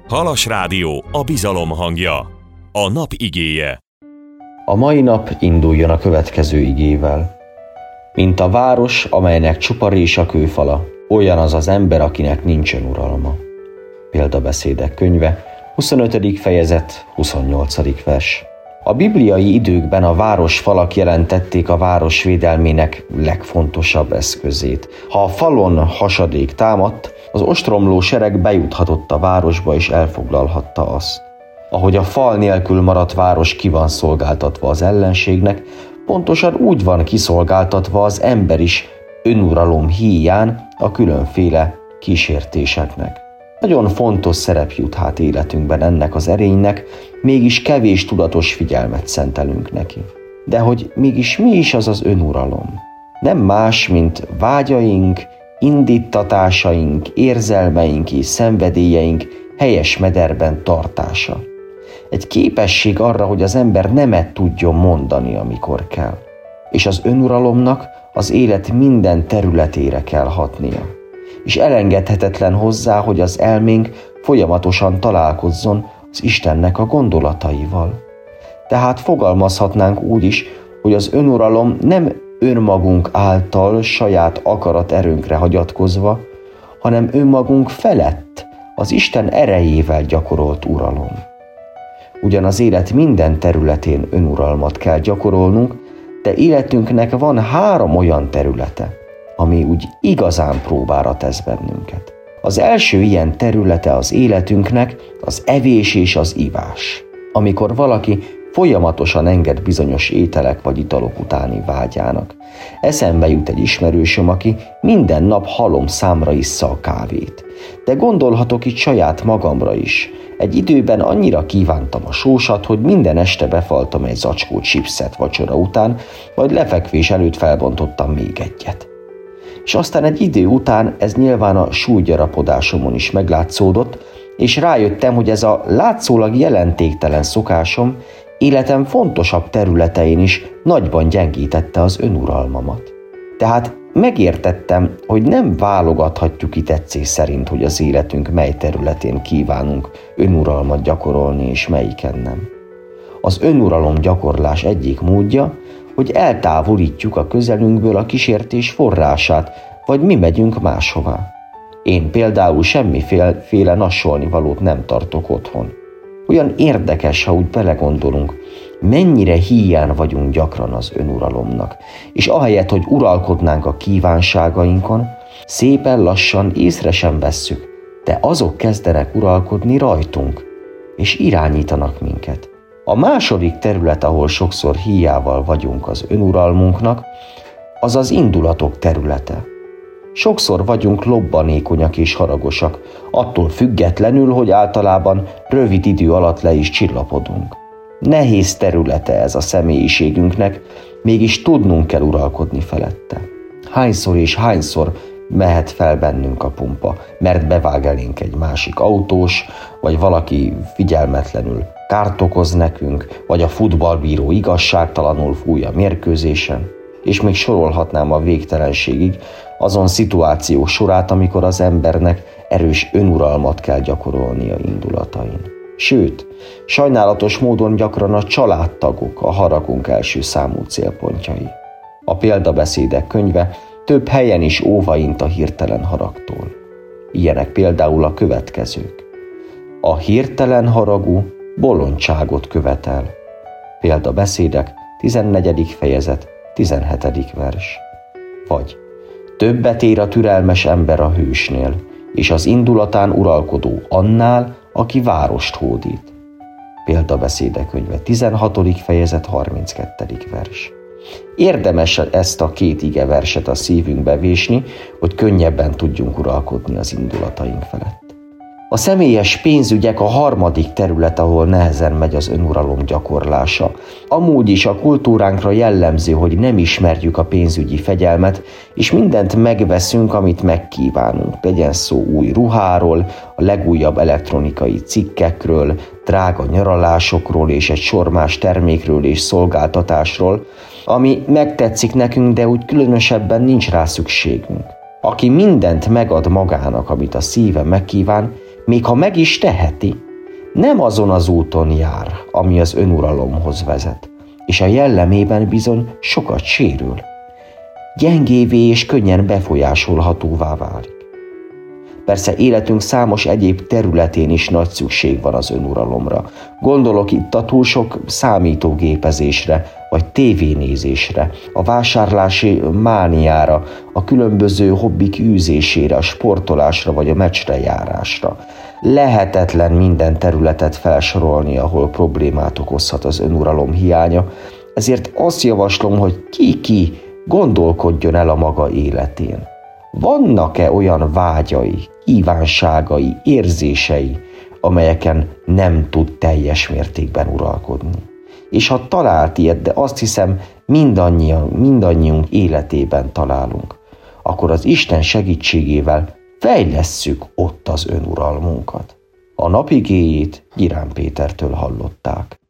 Halas Rádió, a bizalom hangja. A nap igéje. A mai nap induljon a következő igével. Mint a város, amelynek csupa rés a kőfala, olyan az az ember, akinek nincsen uralma. Példabeszédek könyve, 25. fejezet, 28. vers. A bibliai időkben a városfalak jelentették a város védelmének legfontosabb eszközét. Ha a falon hasadék támadt, az ostromló sereg bejuthatott a városba és elfoglalhatta azt. Ahogy a fal nélkül maradt város ki van szolgáltatva az ellenségnek, pontosan úgy van kiszolgáltatva az ember is önuralom híján a különféle kísértéseknek. Nagyon fontos szerep jut hát életünkben ennek az erénynek, mégis kevés tudatos figyelmet szentelünk neki. De hogy mégis mi is az az önuralom? Nem más, mint vágyaink, indíttatásaink, érzelmeink és szenvedélyeink helyes mederben tartása. Egy képesség arra, hogy az ember nemet tudjon mondani, amikor kell. És az önuralomnak az élet minden területére kell hatnia. És elengedhetetlen hozzá, hogy az elménk folyamatosan találkozzon az Istennek a gondolataival. Tehát fogalmazhatnánk úgy is, hogy az önuralom nem önmagunk által saját akarat erőnkre hagyatkozva, hanem önmagunk felett az Isten erejével gyakorolt uralom. Ugyan az élet minden területén önuralmat kell gyakorolnunk, de életünknek van 3 olyan területe, ami úgy igazán próbára tesz bennünket. Az első ilyen területe az életünknek az evés és az ivás. Amikor valaki folyamatosan enged bizonyos ételek vagy italok utáni vágyának. Eszembe jut egy ismerősöm, aki minden nap halomszámra issza a kávét. De gondolhatok itt saját magamra is. Egy időben annyira kívántam a sósat, hogy minden este befaltam egy zacskó chipset vacsora után, majd lefekvés előtt felbontottam még egyet. És aztán egy idő után ez nyilván a súlygyarapodásomon is meglátszódott, és rájöttem, hogy ez a látszólag jelentéktelen szokásom életem fontosabb területein is nagyban gyengítette az önuralmamat. Tehát megértettem, hogy nem válogathatjuk ki tetszés szerint, hogy az életünk mely területén kívánunk önuralmat gyakorolni, és melyiken nem. Az önuralom gyakorlás egyik módja, hogy eltávolítjuk a közelünkből a kísértés forrását, vagy mi megyünk máshová. Én például semmiféle nassolnivalót nem tartok otthon. Olyan érdekes, ha úgy belegondolunk, mennyire híján vagyunk gyakran az önuralomnak, és ahelyett, hogy uralkodnánk a kívánságainkon, szépen lassan észre sem vesszük, de azok kezdenek uralkodni rajtunk, és irányítanak minket. A második terület, ahol sokszor híjával vagyunk az önuralmunknak, az az indulatok területe. Sokszor vagyunk lobbanékonyak és haragosak, attól függetlenül, hogy általában rövid idő alatt le is csillapodunk. Nehéz területe ez a személyiségünknek, mégis tudnunk kell uralkodni felette. Hányszor és hányszor mehet fel bennünk a pumpa, mert bevág elénk egy másik autós, vagy valaki figyelmetlenül kárt okoz nekünk, vagy a futballbíró igazságtalanul fúj a mérkőzésen, és még sorolhatnám a végtelenségig azon szituációk sorát, amikor az embernek erős önuralmat kell gyakorolnia indulatain. Sőt, sajnálatos módon gyakran a családtagok a haragunk első számú célpontjai. A példabeszédek könyve több helyen is óvaint a hirtelen haragtól. Ilyenek például a következők. A hirtelen haragú bolondságot követel. Példabeszédek, 14. fejezet, 17. vers. Vagy többet ér a türelmes ember a hősnél, és az indulatán uralkodó annál, aki várost hódít. Példabeszédek könyve, 16. fejezet, 32. vers. Érdemes ezt a 2 igeverset a szívünkbe vésni, hogy könnyebben tudjunk uralkodni az indulataink felett. A személyes pénzügyek a harmadik terület, ahol nehezen megy az önuralom gyakorlása. Amúgy is a kultúránkra jellemző, hogy nem ismerjük a pénzügyi fegyelmet, és mindent megveszünk, amit megkívánunk. Legyen szó új ruháról, a legújabb elektronikai cikkekről, drága nyaralásokról és egy sor más termékről és szolgáltatásról, ami megtetszik nekünk, de úgy különösebben nincs rá szükségünk. Aki mindent megad magának, amit a szíve megkíván, még ha meg is teheti, nem azon az úton jár, ami az önuralomhoz vezet, és a jellemében bizony sokat sérül. Gyengévé és könnyen befolyásolhatóvá válik. Persze életünk számos egyéb területén is nagy szükség van az önuralomra. Gondolok itt a túl sok számítógépezésre, vagy tévénézésre, a vásárlási mániára, a különböző hobbik űzésére, a sportolásra vagy a meccsre járásra. Lehetetlen minden területet felsorolni, ahol problémát okozhat az önuralom hiánya, ezért azt javaslom, hogy ki gondolkodjon el a maga életén. Vannak-e olyan vágyai, kívánságai, érzései, amelyeken nem tud teljes mértékben uralkodni? És ha talált ilyet, de azt hiszem mindannyiunk életében találunk, akkor az Isten segítségével fejlesszük ott az önuralmunkat. A napigéjét Girán Pétertől hallották.